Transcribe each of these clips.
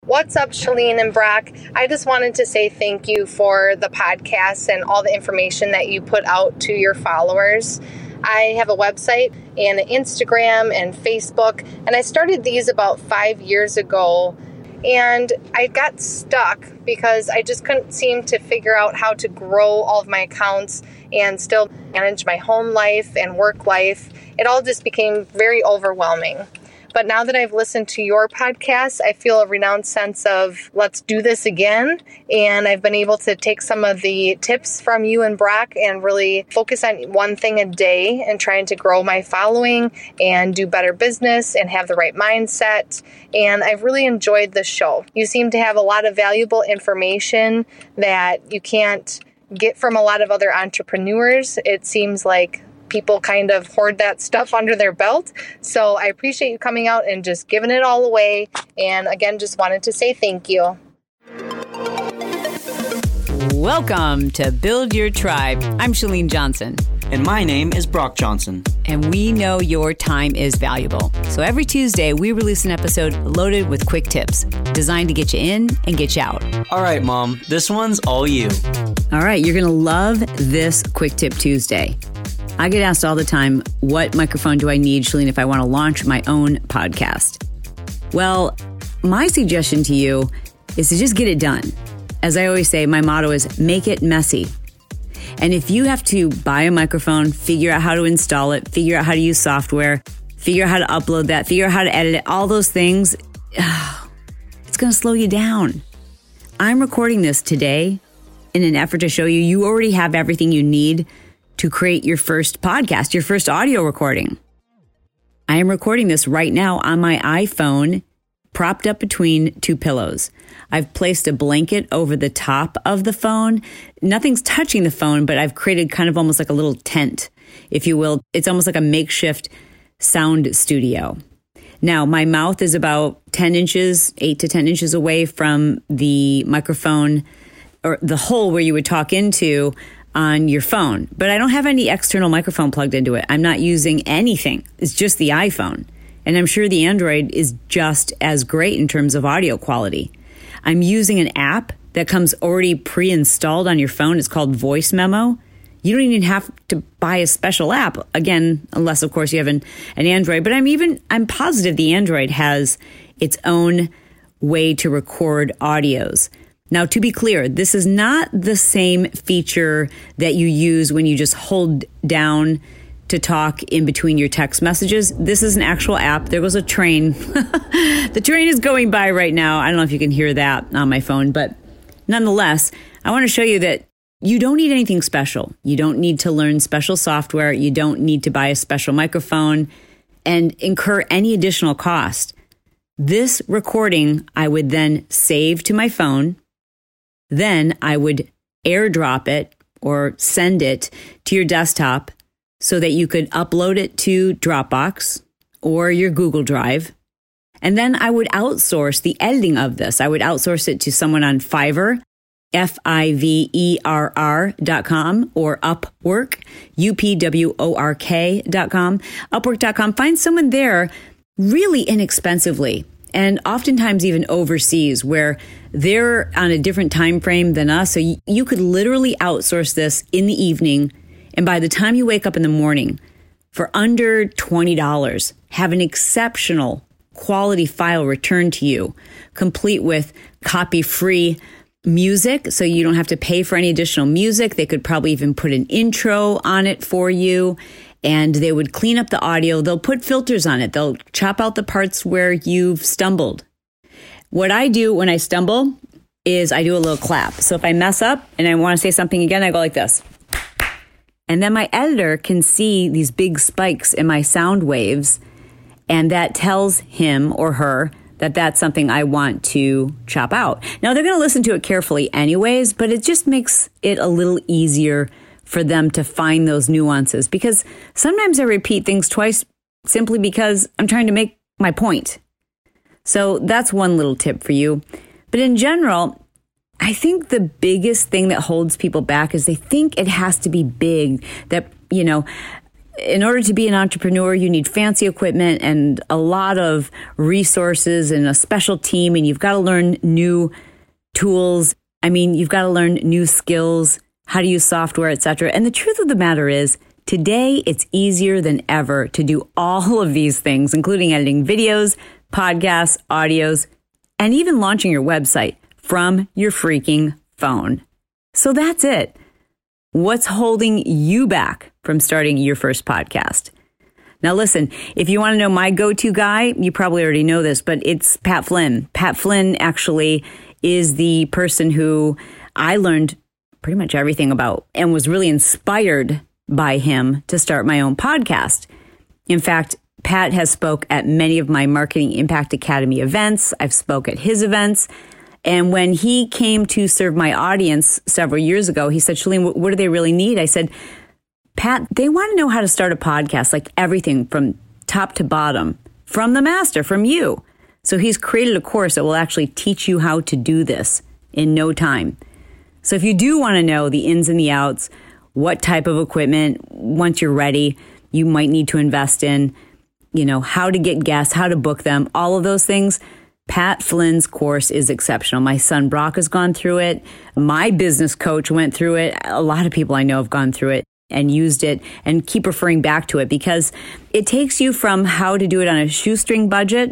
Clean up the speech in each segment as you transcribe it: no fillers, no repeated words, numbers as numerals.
What's up, Shalene and Brock? I just wanted to say thank you for the podcast and all the information that you put out to your followers. I have a website and an Instagram and Facebook, and I started these about 5 years ago, and I got stuck because I just couldn't seem to figure out how to grow all of my accounts and still manage my home life and work life. It all just became very overwhelming. But now that I've listened to your podcast, I feel a renounced sense of let's do this again. And I've been able to take some of the tips from you and Brock and really focus on one thing a day and trying to grow my following and do better business and have the right mindset. And I've really enjoyed the show. You seem to have a lot of valuable information that you can't get from a lot of other entrepreneurs. It seems like people kind of hoard that stuff under their belt. So I appreciate you coming out and just giving it all away. And again, just wanted to say thank you. Welcome to Build Your Tribe. I'm Shalene Johnson. And my name is Brock Johnson. And we know your time is valuable. So every Tuesday, we release an episode loaded with quick tips designed to get you in and get you out. All right, Mom, this one's all you. All right, you're going to love this Quick Tip Tuesday. I get asked all the time, what microphone do I need, Shalene, if I want to launch my own podcast? Well, my suggestion to you is to just get it done. As I always say, my motto is make it messy. And if you have to buy a microphone, figure out how to install it, figure out how to use software, figure out how to upload that, figure out how to edit it, all those things, it's going to slow you down. I'm recording this today in an effort to show you you already have everything you need to create your first podcast, your first audio recording. I am recording this right now on my iPhone, propped up between two pillows. I've placed a blanket over the top of the phone. Nothing's touching the phone, but I've created kind of almost like a little tent, if you will. It's almost like a makeshift sound studio. Now, my mouth is about 10 inches, 8 to 10 inches away from the microphone or the hole where you would talk into on your phone, but I don't have any external microphone plugged into it. I'm not using anything. It's just the iPhone. And I'm sure the Android is just as great in terms of audio quality. I'm using an app that comes already pre-installed on your phone. It's called Voice Memo. You don't even have to buy a special app, again, unless, of course, you have an Android. But I'm positive the Android has its own way to record audios. Now, to be clear, this is not the same feature that you use when you just hold down to talk in between your text messages. This is an actual app. There was a train. The train is going by right now. I don't know if you can hear that on my phone, but nonetheless, I want to show you that you don't need anything special. You don't need to learn special software. You don't need to buy a special microphone and incur any additional cost. This recording, I would then save to my phone. Then I would airdrop it or send it to your desktop so that you could upload it to Dropbox or your Google Drive. And then I would outsource the editing of this. I would outsource it to someone on Fiverr, Fiverr.com, or Upwork, Upwork.com, Upwork.com. Find someone there really inexpensively. And oftentimes even overseas where they're on a different time frame than us. So you could literally outsource this in the evening. And by the time you wake up in the morning, for under $20, have an exceptional quality file returned to you, complete with copy-free music. So you don't have to pay for any additional music. They could probably even put an intro on it for you. And they would clean up the audio. They'll put filters on it. They'll chop out the parts where you've stumbled. What I do when I stumble is I do a little clap. So if I mess up and I want to say something again, I go like this. And then my editor can see these big spikes in my sound waves. And that tells him or her that that's something I want to chop out. Now, they're going to listen to it carefully anyways, but it just makes it a little easier for them to find those nuances, because sometimes I repeat things twice simply because I'm trying to make my point. So that's one little tip for you. But in general, I think the biggest thing that holds people back is they think it has to be big, that, in order to be an entrepreneur, you need fancy equipment and a lot of resources and a special team, and you've got to learn new tools. I mean, you've got to learn new skills, how to use software, etc. And the truth of the matter is, today it's easier than ever to do all of these things, including editing videos, podcasts, audios, and even launching your website from your freaking phone. So that's it. What's holding you back from starting your first podcast? Now listen, if you want to know my go-to guy, you probably already know this, but it's Pat Flynn. Pat Flynn actually is the person who I learned pretty much everything about and was really inspired by him to start my own podcast. In fact, Pat has spoke at many of my Marketing Impact Academy events. I've spoke at his events. And when he came to serve my audience several years ago, he said, Chalene, what do they really need? I said, Pat, they want to know how to start a podcast, like everything from top to bottom, from the master, from you. So he's created a course that will actually teach you how to do this in no time. So if you do want to know the ins and the outs, what type of equipment, once you're ready, you might need to invest in, how to get guests, how to book them, all of those things, Pat Flynn's course is exceptional. My son Brock has gone through it. My business coach went through it. A lot of people I know have gone through it and used it and keep referring back to it because it takes you from how to do it on a shoestring budget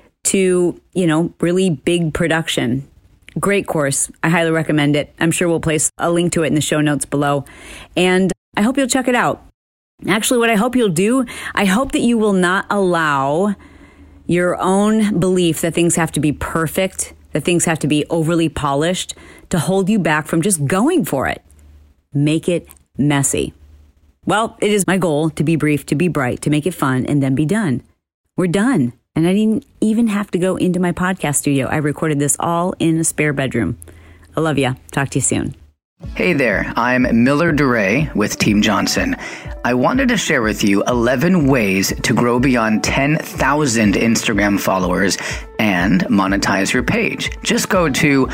to, really big production. Great course. I highly recommend it. I'm sure we'll place a link to it in the show notes below. And I hope you'll check it out. Actually, what I hope you'll do, I hope that you will not allow your own belief that things have to be perfect, that things have to be overly polished to hold you back from just going for it. Make it messy. Well, it is my goal to be brief, to be bright, to make it fun, and then be done. We're done. And I didn't even have to go into my podcast studio. I recorded this all in a spare bedroom. I love ya. Talk to you soon. Hey there, I'm Miller DeRay with Team Johnson. I wanted to share with you 11 ways to grow beyond 10,000 Instagram followers and monetize your page. Just go to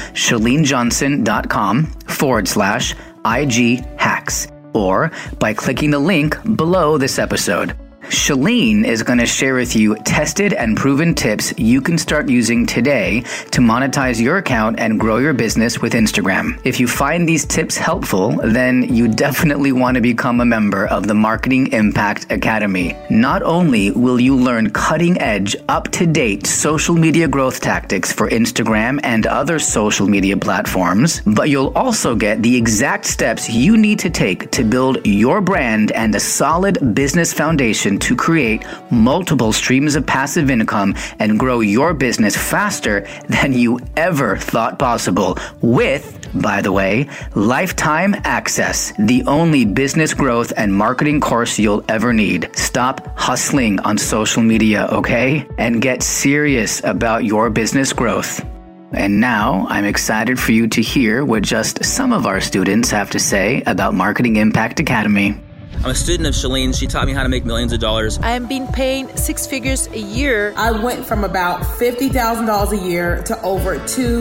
chalenejohnson.com/IG hacks or by clicking the link below this episode. Chalene is going to share with you tested and proven tips you can start using today to monetize your account and grow your business with Instagram. If you find these tips helpful, then you definitely want to become a member of the Marketing Impact Academy. Not only will you learn cutting-edge, up-to-date social media growth tactics for Instagram and other social media platforms, but you'll also get the exact steps you need to take to build your brand and a solid business foundation to create multiple streams of passive income and grow your business faster than you ever thought possible with, by the way, lifetime access, the only business growth and marketing course you'll ever need. Stop hustling on social media, okay? And get serious about your business growth. And now I'm excited for you to hear what just some of our students have to say about Marketing Impact Academy. I'm a student of Chalene. She taught me how to make millions of dollars. I am being paid 6 figures a year. I went from about $50,000 a year to over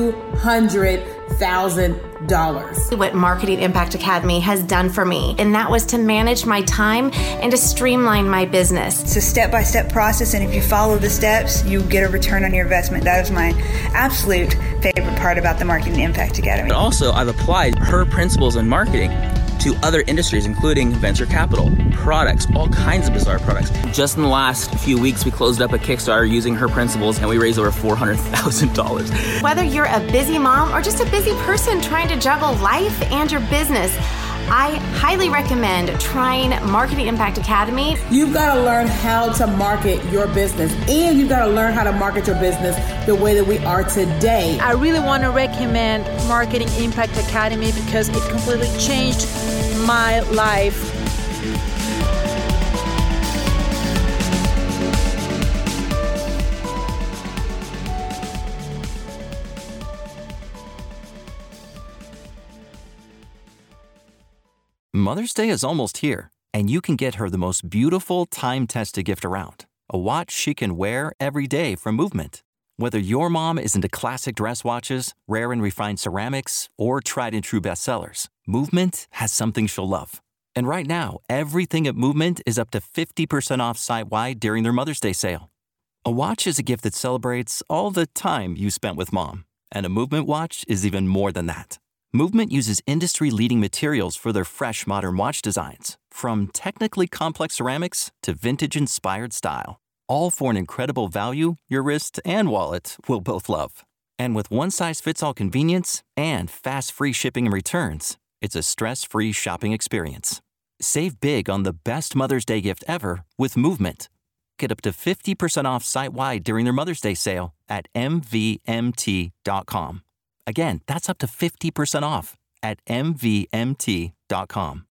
$200,000. What Marketing Impact Academy has done for me, and that was to manage my time and to streamline my business. It's a step-by-step process, and if you follow the steps, you get a return on your investment. That is my absolute favorite part about the Marketing Impact Academy. But also, I've applied her principles in marketing to other industries, including venture capital, products, all kinds of bizarre products. Just in the last few weeks, we closed up a Kickstarter using her principles, and we raised over $400,000. Whether you're a busy mom or just a busy person trying to juggle life and your business, I highly recommend trying Marketing Impact Academy. You've got to learn how to market your business, and you've got to learn how to market your business the way that we are today. I really want to recommend Marketing Impact Academy because it completely changed my life. Mother's Day is almost here, and you can get her the most beautiful time-tested gift around, a watch she can wear every day from Movement. Whether your mom is into classic dress watches, rare and refined ceramics, or tried-and-true bestsellers, Movement has something she'll love. And right now, everything at Movement is up to 50% off site-wide during their Mother's Day sale. A watch is a gift that celebrates all the time you spent with Mom. And a Movement watch is even more than that. Movement uses industry-leading materials for their fresh, modern watch designs, from technically complex ceramics to vintage-inspired style, all for an incredible value your wrist and wallet will both love. And with one-size-fits-all convenience and fast free shipping and returns, it's a stress-free shopping experience. Save big on the best Mother's Day gift ever with Movement. Get up to 50% off site-wide during their Mother's Day sale at MVMT.com. Again, that's up to 50% off at MVMT.com.